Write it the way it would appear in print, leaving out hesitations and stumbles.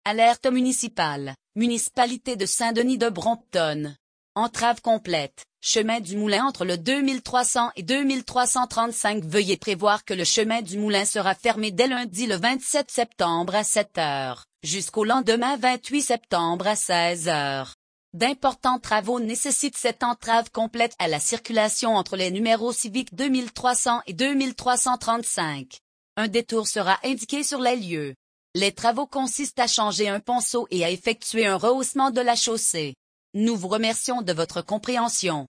Alerte municipale. Municipalité de Saint-Denis de Brompton. Entrave complète. Chemin du Moulin entre le 2300 et 2335. Veuillez prévoir que le chemin du Moulin sera fermé dès lundi le 27 septembre à 7 heures, jusqu'au lendemain 28 septembre à 16 heures. D'importants travaux nécessitent cette entrave complète à la circulation entre les numéros civiques 2300 et 2335. Un détour sera indiqué sur les lieux. Les travaux consistent à changer un ponceau et à effectuer un rehaussement de la chaussée. Nous vous remercions de votre compréhension.